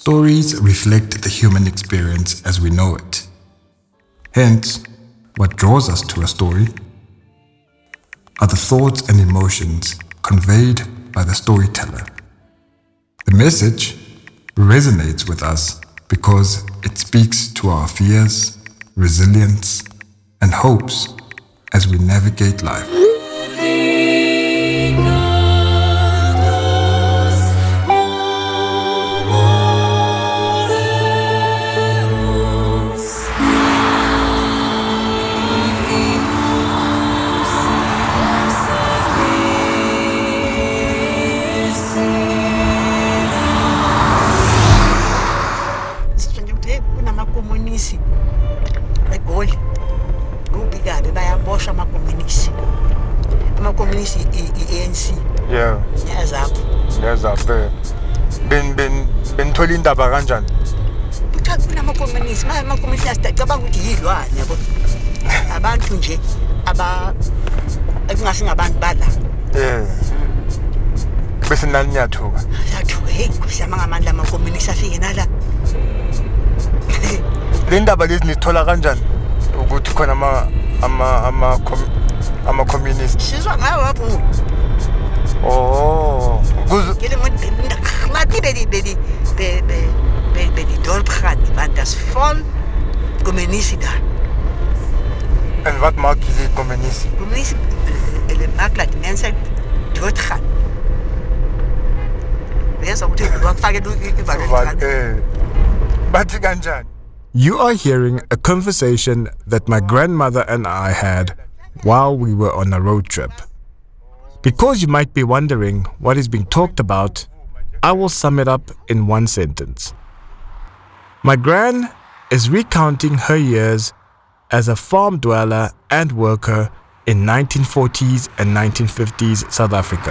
Stories reflect the human experience as we know it. Hence, what draws us to a story are the thoughts and emotions conveyed by the storyteller. The message resonates with us because it speaks to our fears, resilience, and hopes as we navigate life. Yeah. Ngiyazaphe. Benithola indaba kanjani? Uthatha kunama-communist, ama-communist acabanga ukuthi yilwane yabo. Abantu nje ekungasingabantu bala. Bese nani niyathuka? Yathuka, hey, kusiyama ngamandla ama-communist afike nala. Le ndaba lezi nithola kanjani? Ukuthi khona ama-communist. Sizwa ngayo lapho. Oh, Julle moet die bij die dorp gaan, want dat is vol communisie daar. En wat maakt je communisie? Communisie maakt dat mensen doodgaan. Wees ook te wat vaak doe ik You are hearing a conversation that my grandmother and I had while we were on a road trip. Because you might be wondering what is being talked about, I will sum it up in one sentence. My gran is recounting her years as a farm dweller and worker in 1940s and 1950s South Africa.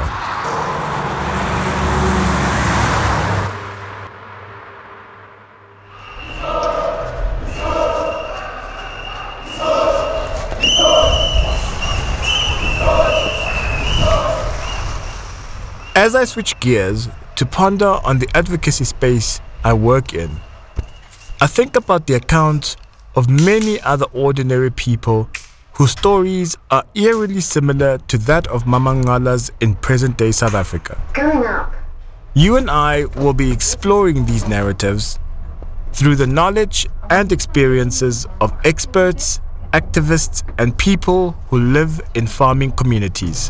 As I switch gears to ponder on the advocacy space I work in, I think about the accounts of many other ordinary people whose stories are eerily similar to that of Mama Ngala's in present-day South Africa. Going up. You and I will be exploring these narratives through the knowledge and experiences of experts, activists, and people who live in farming communities.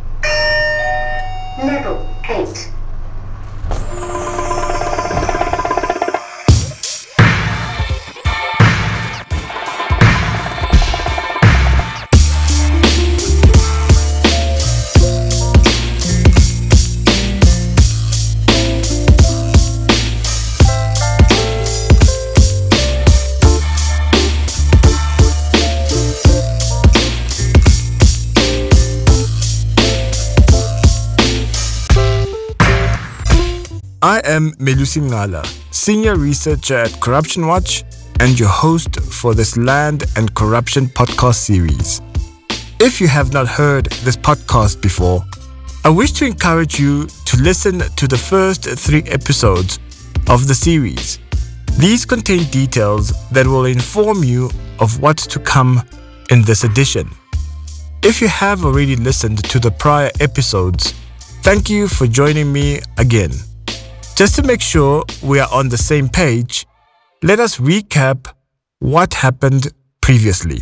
Level 8. I am Melusi Ngala, Senior Researcher at Corruption Watch and your host for this Land and Corruption podcast series. If you have not heard this podcast before, I wish to encourage you to listen to the first 3 episodes of the series. These contain details that will inform you of what's to come in this edition. If you have already listened to the prior episodes, thank you for joining me again. Just to make sure we are on the same page, let us recap what happened previously.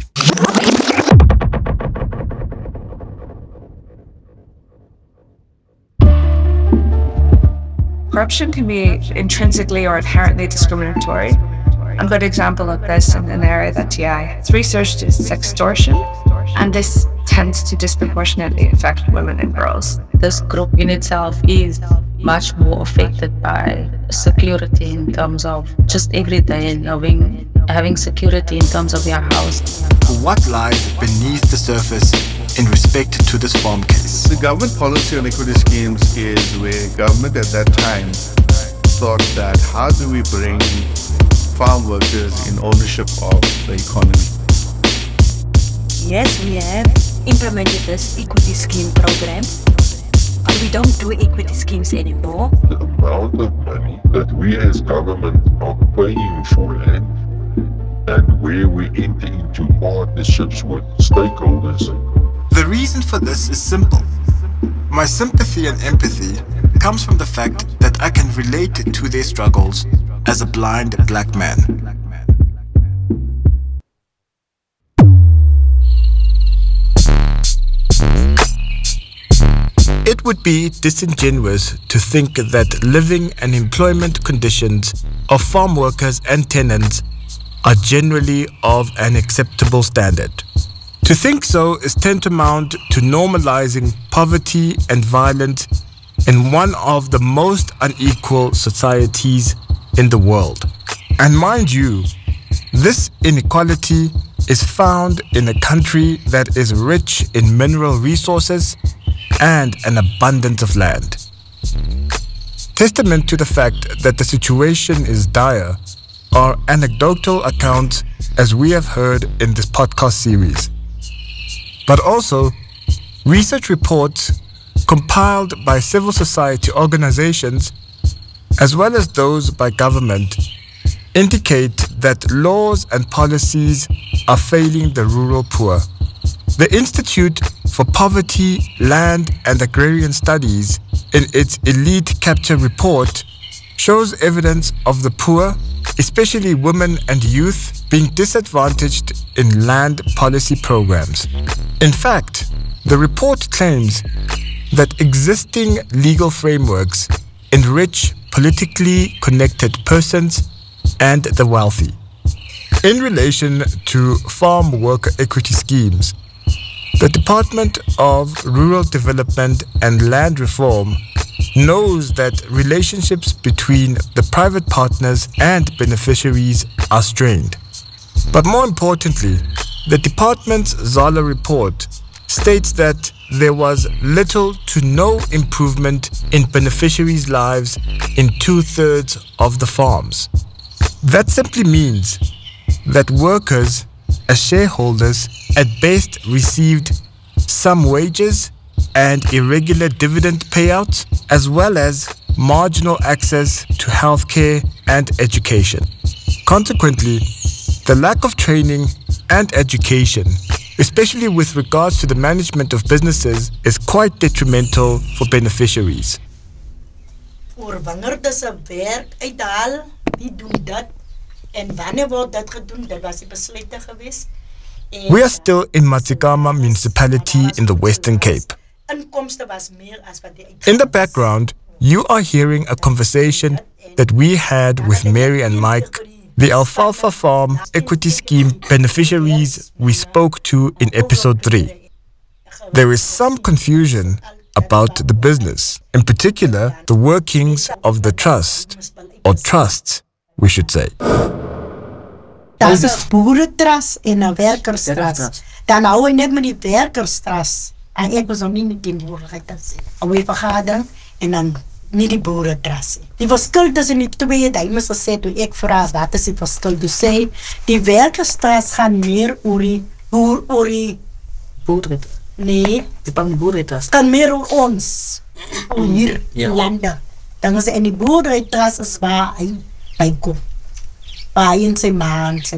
Corruption can be intrinsically or inherently discriminatory. A good example of this in an area that TI has researched is sextortion, and this tends to disproportionately affect women and girls. This group in itself is much more affected by security in terms of just every day having security in terms of your house. What lies beneath the surface in respect to this farm case? The government policy on equity schemes is where government at that time thought that how do we bring farm workers in ownership of the economy? Yes, we have implemented this equity scheme program. We don't do equity schemes anymore. The amount of money that we as government are paying for land and where we enter into partnerships with stakeholders. The reason for this is simple. My sympathy and empathy comes from the fact that I can relate to their struggles as a blind black man. It would be disingenuous to think that living and employment conditions of farm workers and tenants are generally of an acceptable standard. To think so is tantamount to normalizing poverty and violence in one of the most unequal societies in the world. And mind you, this inequality is found in a country that is rich in mineral resources and an abundance of land. Testament to the fact that the situation is dire are anecdotal accounts, as we have heard in this podcast series, but also research reports compiled by civil society organizations as well as those by government indicate that laws and policies are failing the rural poor. The Institute for Poverty, Land and Agrarian Studies, in its Elite Capture report, shows evidence of the poor, especially women and youth, being disadvantaged in land policy programs. In fact, the report claims that existing legal frameworks enrich politically connected persons and the wealthy. In relation to farm worker equity schemes, the Department of Rural Development and Land Reform knows that relationships between the private partners and beneficiaries are strained. But more importantly, the department's Zala report states that there was little to no improvement in beneficiaries' lives in 2/3 of the farms. That simply means that workers, as shareholders, at best received some wages and irregular dividend payouts, as well as marginal access to healthcare and education. Consequently, the lack of training and education, especially with regards to the management of businesses, is quite detrimental for beneficiaries. Voor wanneer dat ze werk uithaal, wie doen dat? En wanneer wordt dat gedaan? Dat was die besluiten geweest. We are still in Matsigama municipality in the Western Cape. Inkomste was meer as wat die In the background, you are hearing a conversation that we had with Mary and Mike, the Alfalfa Farm Equity Scheme beneficiaries we spoke to in episode 3. There is some confusion about the business, in particular the workings of the trust, or trusts, we should say. Dat is boerentrust en een werkerstrust. Dan hou je net met die werkerstrust. En ik was ook niet met die boerentrust. We vergaderen en dan niet die boerentrust. Die verschil tussen die twee, dat iemand gezegd toen ik vraag wat is het verschil. Dus zei, die werkerstrust gaat meer over die boerentrust. Nee. Die boerentrust. Kan meer over ons. Hier, in landen. Dan is in die boerentrust is waar hij bij komt. Pa in sy man, sy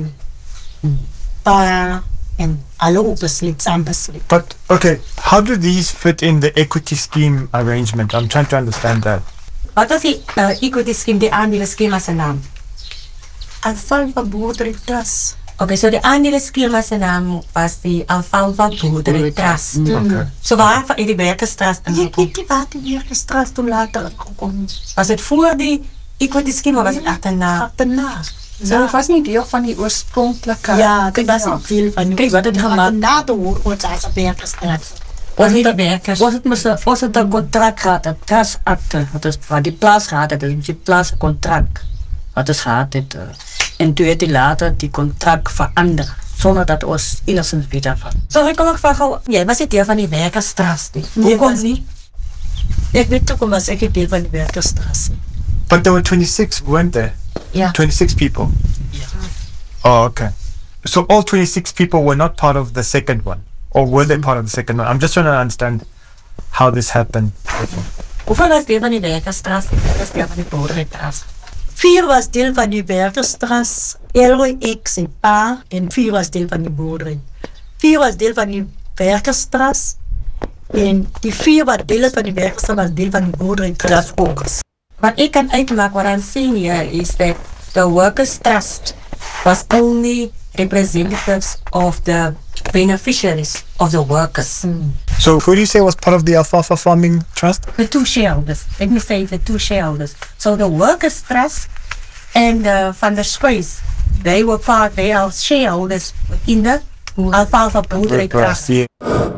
pa, en alle opbesluit, saambesluit. But, okay, how do these fit in the equity scheme arrangement? I'm trying to understand that. Wat was die equity scheme, die aandelenschema zijn naam? Alfalfa Boerderytrust. Okay, so die aandelenschema zijn naam was die Alfalfa Boerderytrust. Okay. So waar van die werkerstrust en Ik weet niet wat die werkerstrust toen later gekomen. was het voor die equity scheme of was het achterna? Achterna. So het was niet deel van die oorspronkelijke... Ja, dat was niet veel van die. Kijk, wat het gemaakt. Na de oorlog als een werkerstrust. Was niet de werkers? Was het een contract gehad, een trustakte, wat die plaats gehad had, dus die plaatscontract, wat is gehad het, en toen heeft hij later die contract veranderd, zonder dat ons enigszins weet van. So ik kom ook vragen, jij was het deel van die werkerstrust? Nee, was niet. Ik weet ook was ik deel van die werkerstrust. But there were 26, weren't there? Yeah. 26 people? Ja. Oh, okay. So all 26 people were not part of the second one? Or were they part of the second one? I'm just trying to understand how this happened. Hoeveel was deel van die werkerstrust? Hoeveel was deel van die boerderytrust? 4 was deel van die werkerstrust, Elroy, ek, sy pa, en 4 was deel van die boerdery. 4 was deel van die werkerstrust, en die 4 wat deel is van die werkerstrust was deel van die boerderytrust ook. Wat ek kan uitmaak wat I'm seeing here is that the workers' trust was only representatives of the beneficiaries of the workers. So who do you say was part of the Alfalfa Farming Trust? The two shareholders. Let me say the two shareholders. So the workers' trust and Van der Space, they are shareholders in the Alfalfa Boerdery Trust. Yeah.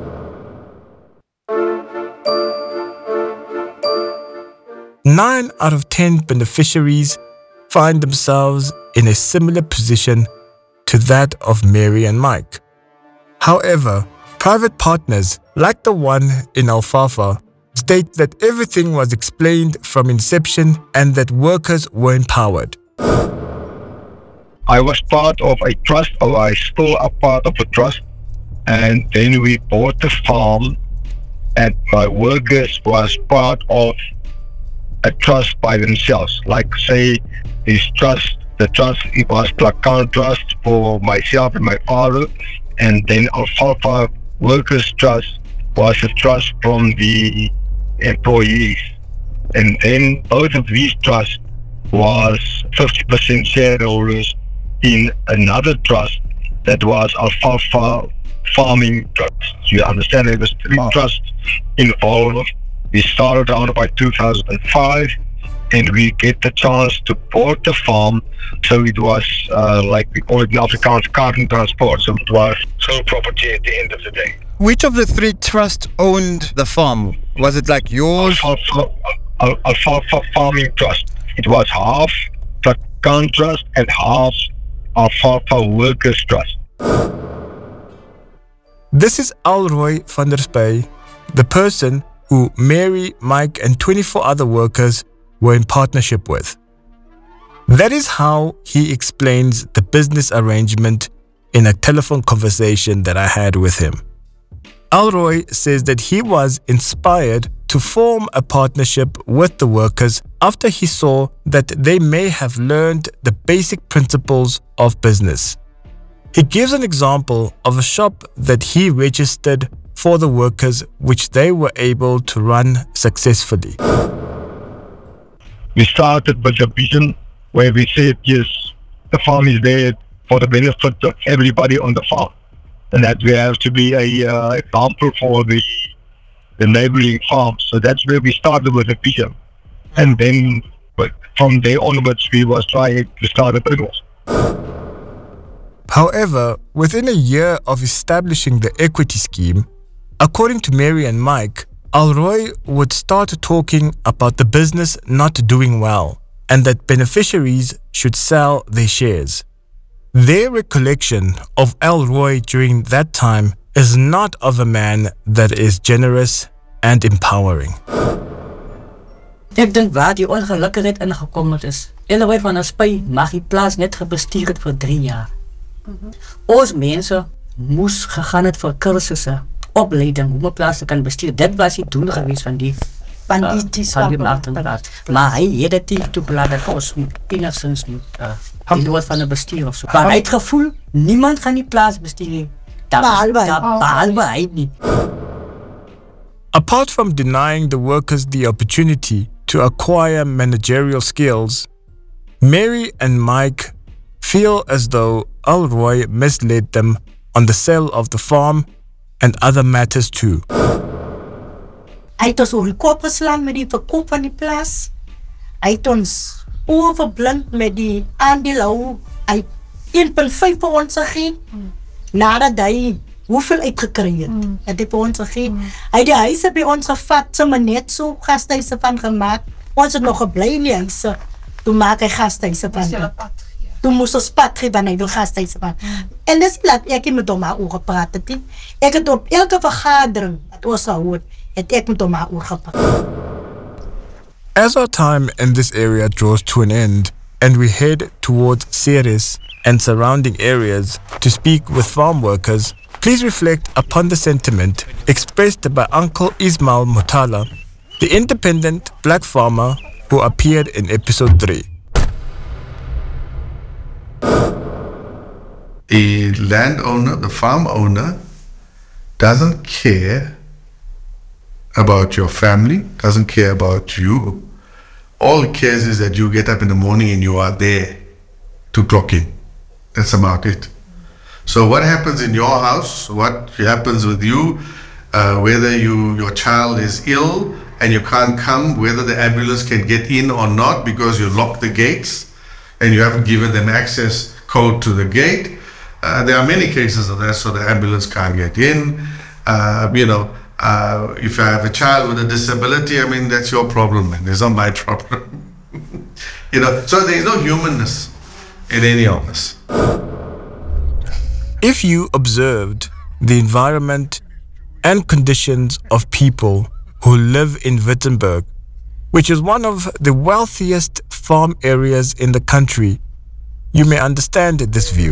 Nine out of 10 beneficiaries find themselves in a similar position to that of Mary and Mike. However, private partners, like the one in Alfalfa, state that everything was explained from inception and that workers were empowered. I was part of a trust, or I still a part of a trust, and then we bought the farm, and my workers was part of a trust by themselves. Like say, this trust, the trust, it was Placan Trust for myself and my father, and then Alfalfa Workers Trust was a trust from the employees. And then both of these trusts was 50% shareholders in another trust that was Alfalfa Farming Trust. You understand, there was 3 trusts involved. We started out by 2005, and we get the chance to board the farm. So it was like we call it in Afrikaans, carton transport. So it was sole property at the end of the day. Which of the 3 trusts owned the farm? Was it like yours? Alfalfa Farming Trust. It was half Placan Trust and half Alfalfa Workers Trust. This is Elroy van der Spy, the person who Mary, Mike, and 24 other workers were in partnership with. That is how he explains the business arrangement in a telephone conversation that I had with him. Elroy says that he was inspired to form a partnership with the workers after he saw that they may have learned the basic principles of business. He gives an example of a shop that he registered for the workers, which they were able to run successfully. We started with a vision where we said, yes, the farm is there for the benefit of everybody on the farm, and that we have to be a example for the neighboring farms. So that's where we started with a vision, and then from there onwards we was trying to start a business. However, within a year of establishing the equity scheme, according to Mary and Mike, Elroy would start talking about the business not doing well and that beneficiaries should sell their shares. Their recollection of Elroy during that time is not of a man that is generous and empowering. Ek dink waar die ongelukkigheid ingekom het is, Elroy van der Spy mag die plaas net gebestuur het vir 3 jaar. Ons mense moes gegaan het vir kursusse, opleiding, hoe 'n plaas te kan bestuur. Dit was die doel geweest van die marktenplaas. Maar hy het dit nie toegelaat dat ons enigszins moet die van 'n bestuur of so. Maar hy het gevoel, niemand gaan die plaas bestuur nie. Behalwe hy nie. Apart from denying the workers the opportunity to acquire managerial skills, Mary and Mike feel as though Elroy misled them on the sale of the farm and other matters too. Hy het ons oor die kop geslaan met die verkoop van die plaas. Hy het ons oorverblind met die aandeelhou. Hy 1.5 vir ons gegee. Nadat hy hoeveel uitgekry het, het hy vir ons gegee. Hy het die huise by ons gevat, sommer net so gasthuise van gemaak. Ons het nog gebly in die huise. Toe maak hy gasthuise van. Toen moest ons pad gee, want hy wil gasthuise van. En dis laat ek met hom oor gepraat het. Ek het op elke vergadering wat ons gehoor, het ek met hom oor gepraat. As our time in this area draws to an end and we head towards Ceres and surrounding areas to speak with farm workers, please reflect upon the sentiment expressed by Uncle Ismail Muthala, the independent black farmer who appeared in episode 3. The landowner, the farm owner, doesn't care about your family, doesn't care about you. All it cares is that you get up in the morning and you are there to clock in. That's about it. So what happens in your house, what happens with you, whether your child is ill and you can't come, whether the ambulance can get in or not because you locked the gates and you haven't given them access code to the gate. There are many cases of that, so the ambulance can't get in. If I have a child with a disability, I mean, that's your problem, man. It's not my problem. So there's no humanness in any of this. If you observed the environment and conditions of people who live in Witzenberg, which is one of the wealthiest farm areas in the country, you may understand this view.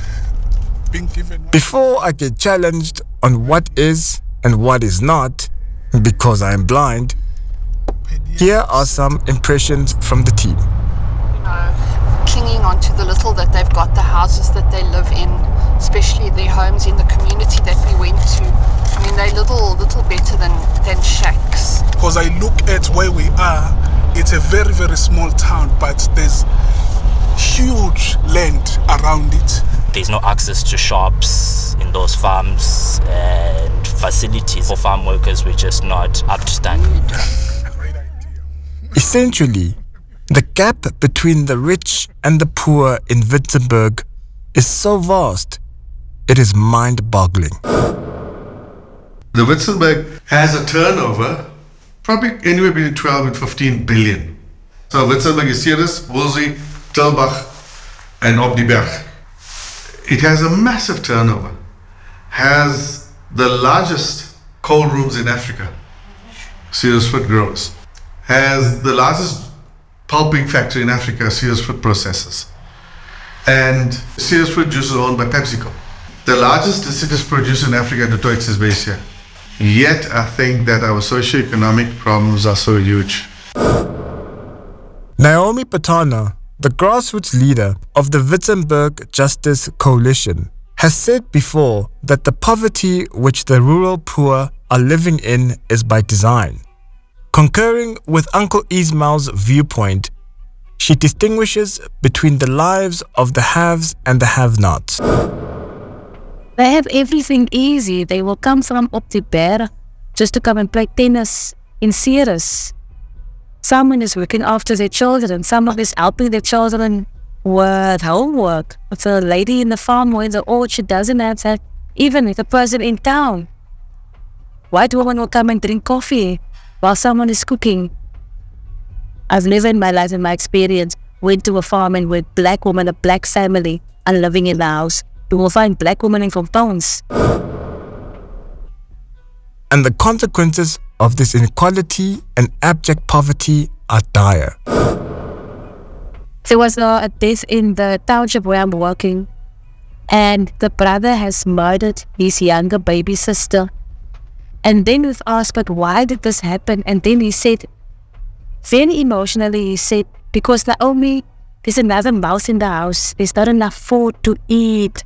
Before I get challenged on what is and what is not, because I am blind, here are some impressions from the team. Clinging on to the little that they've got, the houses that they live in, especially their homes in the community that we went to. I mean, they're little better than shacks. Because I look at where we are, it's a very, very small town, but there's huge land around it. There's no access to shops in those farms and facilities for farm workers which is not up to standard. Essentially, the gap between the rich and the poor in Witzenberg is so vast, it is mind-boggling. The Witzenberg has a turnover probably anywhere between 12 and 15 billion. So Witzenberg is Ceres, Woolsey, Tilbach and Obniberg. It has a massive turnover, has the largest coal rooms in Africa, Ceresford grows, has the largest pulping factory in Africa, Ceresford processes, and Ceresford juice is owned by PepsiCo. The largest deciduous producer in Africa, Detroit, is based here. Yet I think that our socio-economic problems are so huge. Naomi Patana, the grassroots leader of the Witzenberg Justice Coalition, has said before that the poverty which the rural poor are living in is by design. Concurring with Uncle Ismail's viewpoint, she distinguishes between the lives of the haves and the have-nots. They have everything easy. They will come from up the Berg just to come and play tennis in Ceres. Someone is looking after their children. Someone is helping their children with homework. If a lady in the farm or in the orchard doesn't have that, even with a person in town, white woman will come and drink coffee while someone is cooking. I've never in my life, in my experience, went to a farm and with black woman, a black family, and living in the house. You will find black women in compounds. And the consequences of this inequality and abject poverty are dire. There was a death in the township where I'm working, and the brother has murdered his younger baby sister. And then we've asked, but why did this happen? And then he said, very emotionally, he said, because there's another mouse in the house. There's not enough food to eat.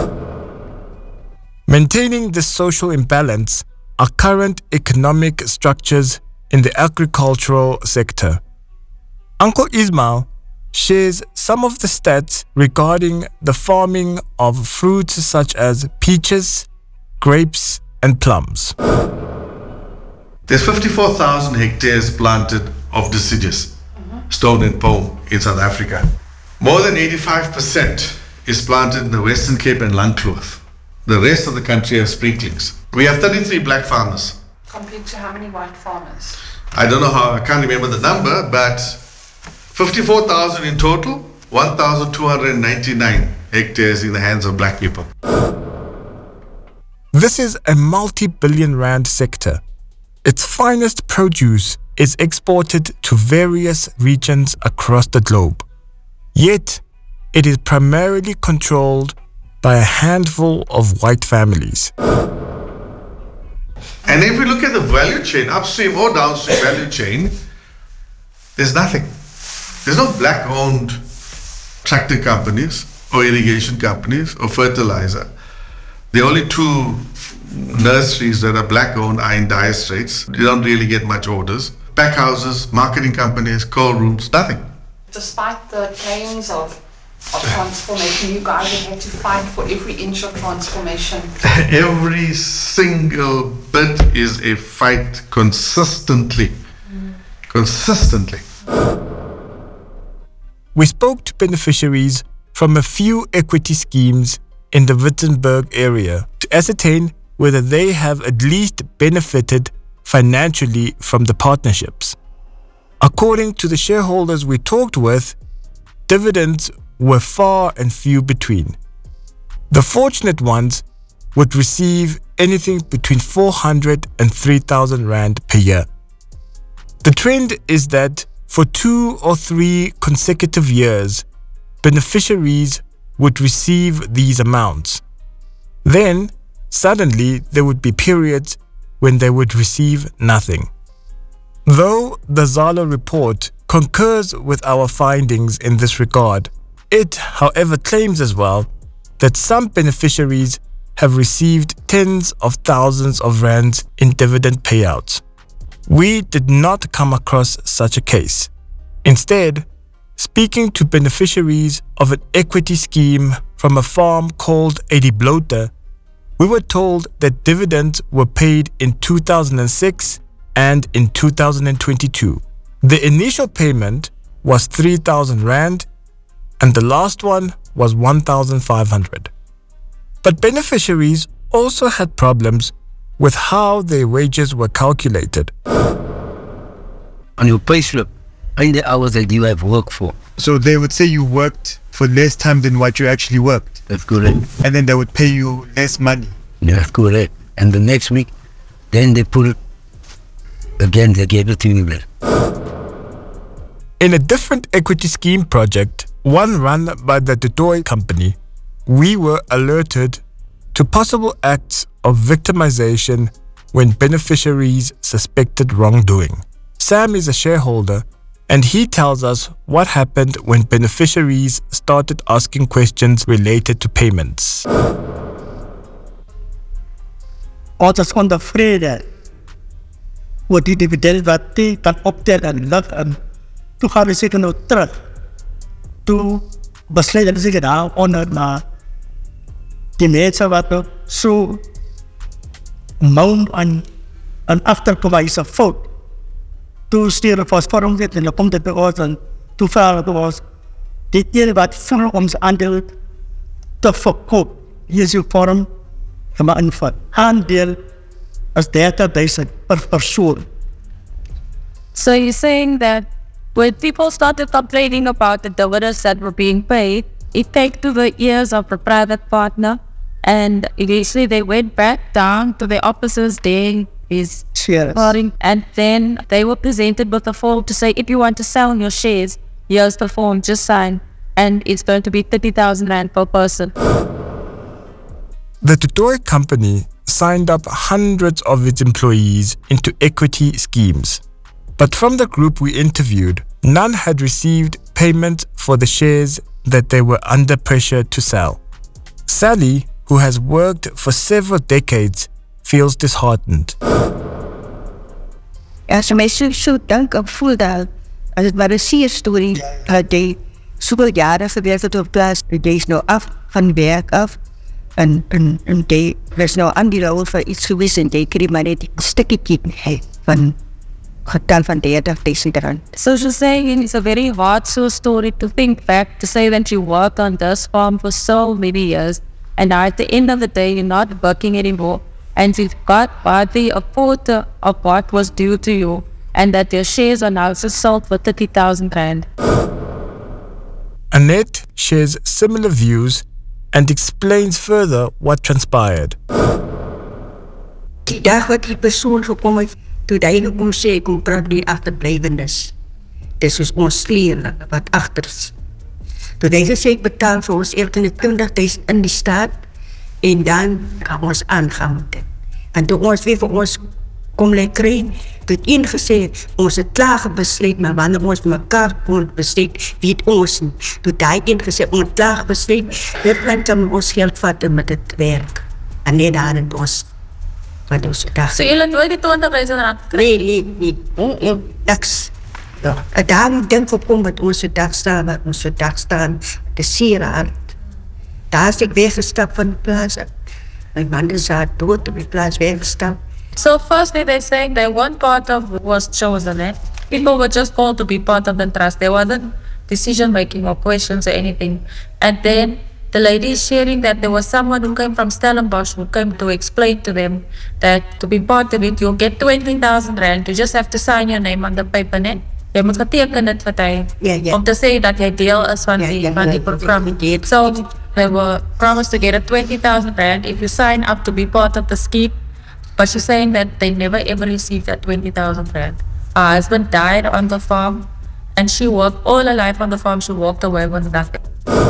Maintaining this social imbalance are current economic structures in the agricultural sector. Uncle Ismail shares some of the stats regarding the farming of fruits such as peaches, grapes, and plums. There's 54,000 hectares planted of deciduous, stone and palm in South Africa. More than 85% is planted in the Western Cape and Langkloof. The rest of the country have sprinklings. We have 33 black farmers. Compared to how many white farmers? I don't know how, I can't remember the number, but 54,000 in total, 1,299 hectares in the hands of black people. This is a multi-billion rand sector. Its finest produce is exported to various regions across the globe. Yet, it is primarily controlled by a handful of white families. And if we look at the value chain, upstream or downstream value chain, there's nothing. There's no black-owned tractor companies or irrigation companies or fertilizer. The only two nurseries that are black-owned are in dire straits. You don't really get much orders. Pack houses, marketing companies, coal rooms, nothing. Despite the claims of transformation, you guys have had to fight for every inch of transformation. Every single bit is a fight consistently. Consistently. We spoke to beneficiaries from a few equity schemes in the Witzenberg area to ascertain whether they have at least benefited financially from the partnerships. According to the shareholders we talked with, dividends were far and few between. The fortunate ones would receive anything between 400 and 3,000 rand per year. The trend is that for 2 or 3 consecutive years, beneficiaries would receive these amounts. Then, suddenly, there would be periods when they would receive nothing. Though the Zala report concurs with our findings in this regard, it, however, claims as well that some beneficiaries have received tens of thousands of rands in dividend payouts. We did not come across such a case. Instead, speaking to beneficiaries of an equity scheme from a farm called Ediblote, we were told that dividends were paid in 2006 and in 2022. The initial payment was 3,000 rand and the last one was 1,500. But beneficiaries also had problems with how their wages were calculated. On your payslip, and the hours that you have worked for. So they would say you worked for less time than what you actually worked. That's correct. And then they would pay you less money. That's correct. And the next week, then they put it again, they gave it to you there. In a different equity scheme project, one run by the Dutoy company, we were alerted to possible acts of victimization when beneficiaries suspected wrongdoing. Sam is a shareholder and he tells us what happened when beneficiaries started asking questions related to payments. Ons is ontevrede oor die dividend wat die kan optel en lig en toe gaan we zeker nou terug. Toe besluit dat ik daar onder na die mensen wat nog zo mount en achterkomen is een fout. Toen sturen we ons vorm zitten en dan komt het bij ons en toen vragen we ons dit ene wat voor ons aandeel te verkoop. Hier is uw vorm gemaakt van aandeel als 30.000 per persoon. So you're saying that when people started complaining about the dividends that were being paid, it came to the ears of the private partner and eventually they went back down to the officers there is sharing, and then they were presented with a form to say, if you want to sell your shares, here's the form, just sign, and it's going to be 30,000 rand per person. The Dutoy company signed up hundreds of its employees into equity schemes. But from the group we interviewed, none had received payment for the shares that they were under pressure to sell. Sally, who has worked for several decades, feels disheartened. As my so dink en voel dat as dit maar 'n seer storie dat jy soveel jare gewerk het op plaas, jy is nou af van werk af en jy was nou aan die rol vir iets gewees en jy kry maar net 'n stukkie van getal van 30.000 rand. So she's saying it's a very hard story to think back, to say that you worked on this farm for so many years and now at the end of the day you're not working anymore and you've got hardly a quarter of what was due to you and that your shares are now sold for 30,000 rand. Annette shares similar views and explains further what transpired. Die dag wat die persoon gekom het, toe hy kom sê, kom praat die achterblijvendes. Dis is ons kleren wat achter is. Toe hy gesê ek betaal vir ons eerder 20.000 in die staat en dan gaan ons aangaan met dit. En toe ons weer vir ons kom lê kry, toe het een gesê, ons het klaar besluit, maar wanneer ons mekaar kon besluit, weet ons nie. Toe het hy een gesê, ons het klaar besluit, dit kan ons geld vat en met het werk. En net daar in ons, wat ons dag. So julle het nooit die 20.000 rand? Nee, niks. Ja, en daarom denk ik om wat onze dag staan, het is zeer hard. Daar is ik weggestapt van de plaats. Mijn man is daar dood op die plaats weggestapt. So firstly, they're saying they weren't part of what was chosen, eh? People were just called to be part of the trust. There wasn't decision-making or questions or anything. And then the lady is sharing that there was someone who came from Stellenbosch who came to explain to them that to be part of it, you'll get 20,000 rand. You just have to sign your name on the paper, né? Jy moet geteken het wat hy, om te sê dat jy deel is van die program. So they were promised to get a 20,000 rand if you sign up to be part of the scheme. But she's saying that they never ever received that 20,000 rand. Her husband died on the farm and she worked all her life on the farm. She walked away with nothing.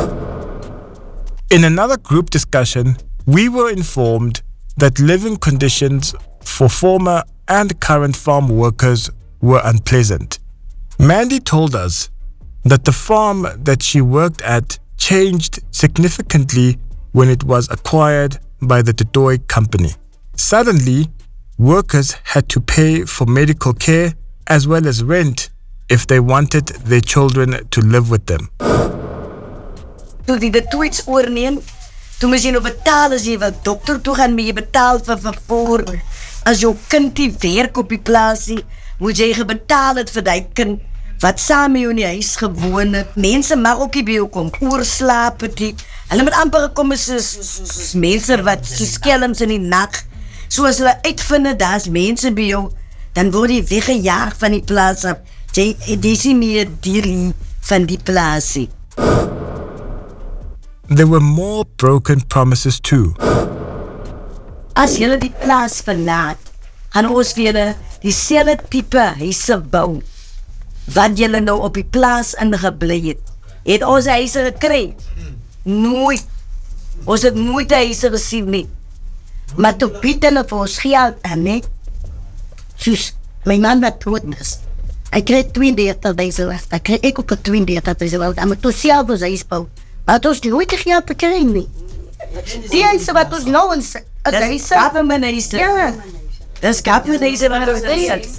In another group discussion, we were informed that living conditions for former and current farm workers were unpleasant. Mandy told us that the farm that she worked at changed significantly when it was acquired by the Du Toit company. Suddenly, workers had to pay for medical care as well as rent if they wanted their children to live with them. Toe die Du Toits oorneem, toe moes jy nou betaal as jy wat dokter toe gaan, moet jy betaal vir vervoer. As jou kind die werk op die plaasie, moet jy gebetaal het vir die kind wat saam met jou in die huis gewoon het. Mense mag ook nie by jou kom oorslaap het nie. Hulle moet amper gekom is soos mense wat so skelms in die nacht. So as hulle uitvind, daar is mense by jou, dan word jy weggejaag van die plaas af. Jy is nie meer deel van die plaasie. There were more broken promises too. As julle die plaas verlaat, gaan ons weer dieselfde type huise bou, wat julle nou op die plaas ingebly het. Het ons huise gekry? Nooit. Ons het nooit huise gesien nie. Maar toe bied hulle vir ons geld aan, nee. Soos, my man wat dood is. Hy kry 32.000 rand. Hy kry ek ook 32.000 rand. Maar toe self ons huis bou. Maar het ons nooit die geld te kry nie. Die huise wat ons nou is huise. Government huise. Ja. Dis government huise wat ons is.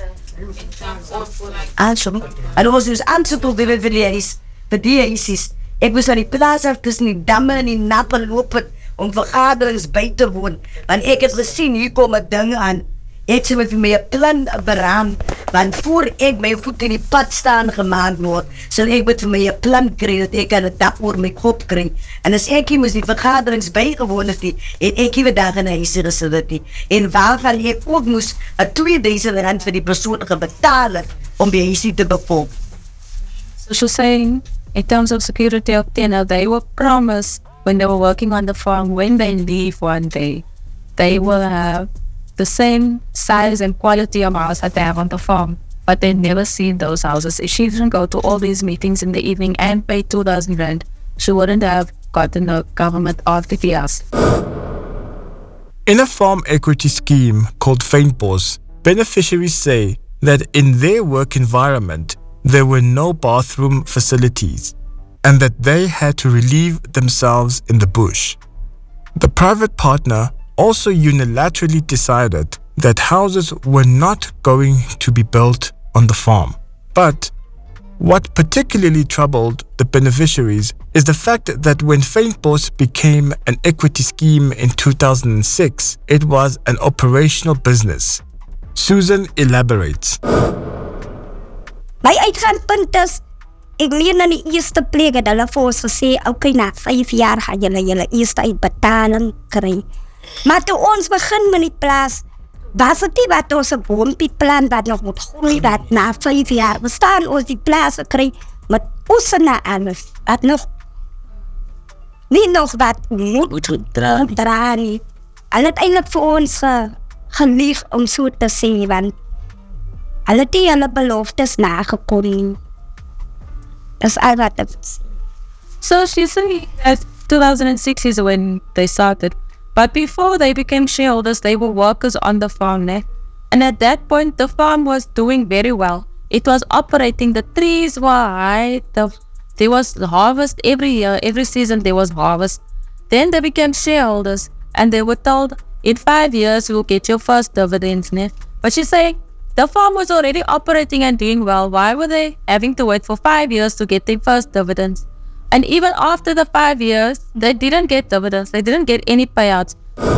En ons is aansoek vir die huis. Vir die huisies. Ek moes aan die plaas af tussen die damme en die nappe loop het om vergaderings by te woon. Want ek het gesien, hier kom 'n ding aan. Ek sê met my 'n plan beraam, want voor ek my voet in die pad staan gemaak word, sal ek met my 'n plan kry dat ek aan 'n dak oor my kop kry. En as ek hier moes die vergaderings bygewoon het, en ek hier dag in 'n huis gesit het, en waarvan ek ook moes 'n 2.000 rand vir die persoon betaal het om die huisie te bevolk. So she's saying, in terms of security of dinner, they were promised when they were working on the farm, when they leave one day, they will have the same size and quality of house that they have on the farm, but they never seen those houses. If she didn't go to all these meetings in the evening and pay 2,000 rand, she wouldn't have gotten the government RTPS. In a farm equity scheme called Fynbos, beneficiaries say that in their work environment, there were no bathroom facilities and that they had to relieve themselves in the bush. The private partner also unilaterally decided that houses were not going to be built on the farm. But what particularly troubled the beneficiaries is the fact that when Fynbos became an equity scheme in 2006, it was an operational business. Susan elaborates. My uitgangspunt is, ek leen in die eerste plek het hulle vir ons gesê, okay, na 5 jaar gaan julle eerste uitbetaling kry. Maar toe ons begin met die plaas, was het nie wat ons 'n boompie-plan wat nog moet groei, wat na 5 jaar bestaan ons die plaas kry, met osse na alles, wat nog nie nog wat moet dra nie. Hulle het eindelijk vir ons gelieg om so te sê, want hulle het nie hulle beloftes nagekom nie. Dis al wat het is. So she's saying that 2006 is when they started. But before they became shareholders, they were workers on the farm. And at that point, the farm was doing very well. It was operating, the trees were high, there was harvest every year, every season there was harvest. Then they became shareholders and they were told, in 5 years, you'll get your first dividends. But she's saying, the farm was already operating and doing well. Why were they having to wait for 5 years to get their first dividends? And even after the 5 years, they didn't get dividends. They didn't get any payouts.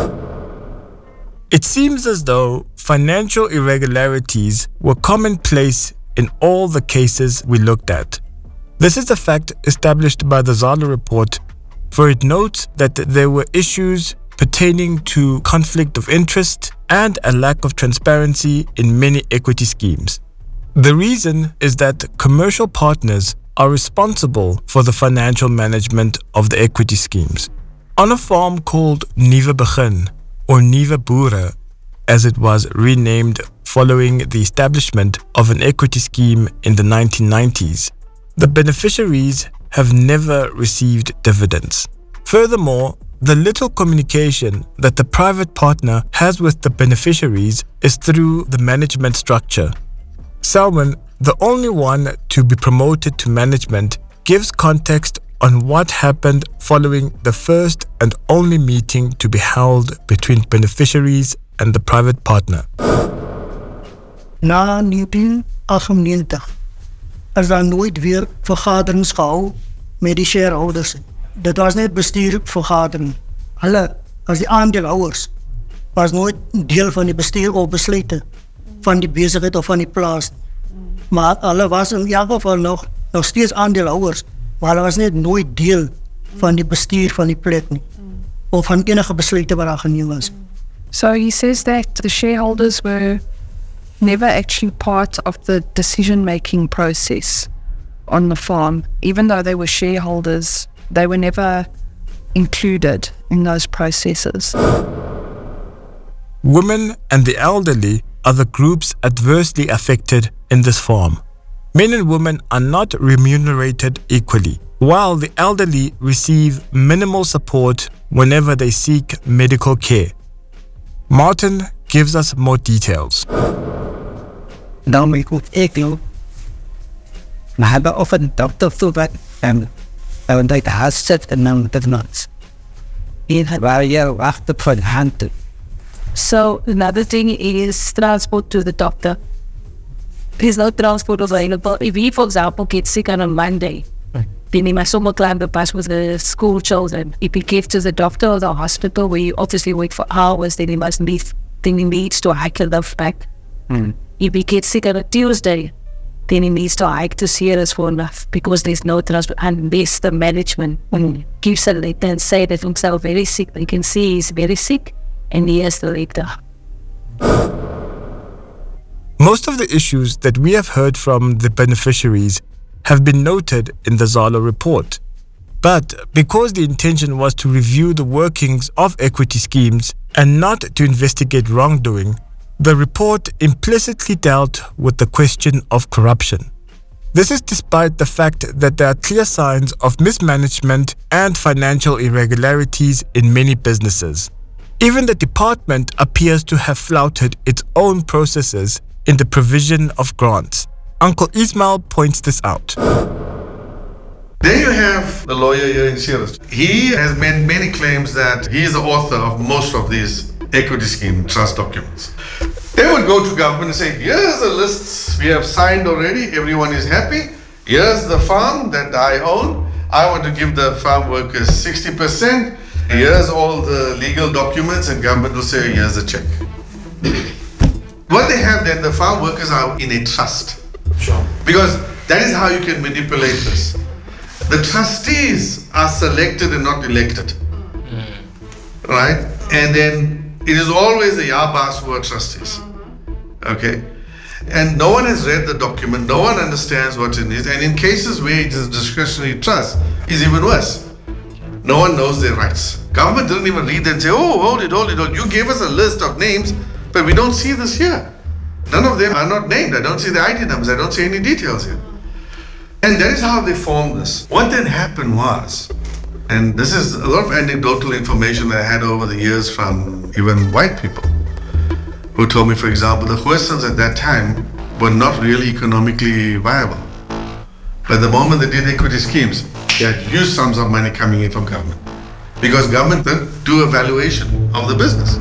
It seems as though financial irregularities were commonplace in all the cases we looked at. This is a fact established by the Zala report, for it notes that there were issues pertaining to conflict of interest and a lack of transparency in many equity schemes. The reason is that commercial partners are responsible for the financial management of the equity schemes. On a farm called Nuwe Begin, or Nuwe Boere, as it was renamed following the establishment of an equity scheme in the 1990s, the beneficiaries have never received dividends. Furthermore, the little communication that the private partner has with the beneficiaries is through the management structure. Selman, the only one to be promoted to management, gives context on what happened following the first and only meeting to be held between beneficiaries and the private partner. Na 1998 is daar nooit weer vergaderings gehou met die shareholders. Dit was net bestuurvergadering. Hulle, as die aandeelhouers, was nooit deel van die bestuur of besluite van die besigheid of van die plaas. Maar hulle was in elk geval nog steeds aandeelhouers, maar hulle was net nooit deel van die bestuur van die plek nie, of van enige besluite wat daar geneem was. So he says that the shareholders were never actually part of the decision-making process on the farm. Even though they were shareholders, they were never included in those processes. Women and the elderly are the groups adversely affected in this farm. Men and women are not remunerated equally, while the elderly receive minimal support whenever they seek medical care. Martin gives us more details. Dan moet ik doen. Maar hebben of een dokter voor wat en dan dat hij zit en dan dat niet. Hier waar je wacht voor de hand. So another thing is transport to the doctor. There's no transport available. If he, for example, gets sick on a Monday, then he must almost climb the bus with the school children. If he gets to the doctor or the hospital, where you obviously wait for hours, then he must leave. Then he needs to hike a lift back. If he gets sick on a Tuesday, then he needs to hike to Sierras for enough because there's no transport unless the management gives a letter and say that himself very sick. They can see he's very sick and he has the letter. Most of the issues that we have heard from the beneficiaries have been noted in the Zala report. But because the intention was to review the workings of equity schemes and not to investigate wrongdoing, the report implicitly dealt with the question of corruption. This is despite the fact that there are clear signs of mismanagement and financial irregularities in many businesses. Even the department appears to have flouted its own processes in the provision of grants. Uncle Ismail points this out. Then you have the lawyer here in Sierras. He has made many claims that he is the author of most of these equity scheme trust documents. They would go to government and say, here's the lists we have signed already, everyone is happy. Here's the farm that I own. I want to give the farm workers 60%. Here's all the legal documents, and government will say, here's the check. What they have then, the farm workers are in a trust. Sure. Because that is how you can manipulate this. The trustees are selected and not elected. Right? And then it is always the Yabas who are trustees. Okay? And no one has read the document, no one understands what it is. And in cases where it is discretionary trust, it's even worse. No one knows their rights. Government didn't even read and say, oh, hold it. You gave us a list of names, but we don't see this here. None of them are not named. I don't see the ID numbers. I don't see any details here. And that is how they formed this. What then happened was, and this is a lot of anecdotal information that I had over the years from even white people, who told me, for example, the Khoisans at that time were not really economically viable. But the moment they did equity schemes, they had huge sums of money coming in from government. Because government then do a valuation of the business.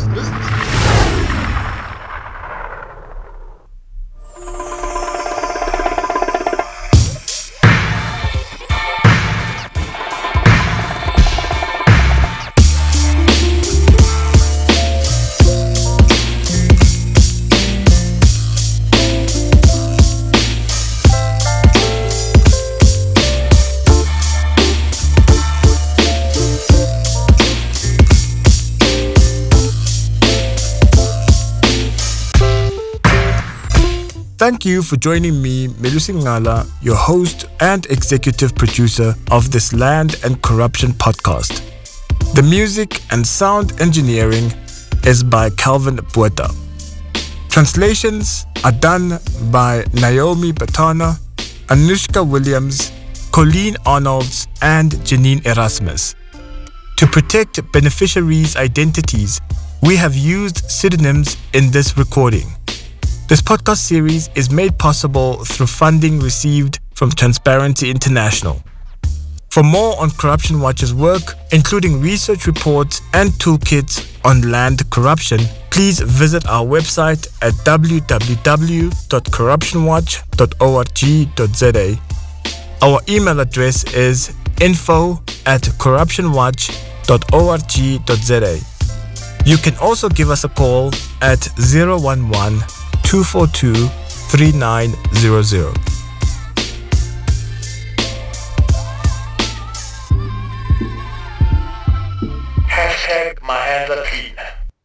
Thank you for joining me, Melusi Ngala, your host and executive producer of this Land and Corruption podcast. The music and sound engineering is by Calvin Bueta. Translations are done by Naomi Batana, Anushka Williams, Colleen Arnolds, and Janine Erasmus. To protect beneficiaries' identities, we have used pseudonyms in this recording. This podcast series is made possible through funding received from Transparency International. For more on Corruption Watch's work, including research reports and toolkits on land corruption, please visit our website at www.corruptionwatch.org.za. Our email address is info@corruptionwatch.org.za. You can also give us a call at 011-242-3900. #My hands are clean.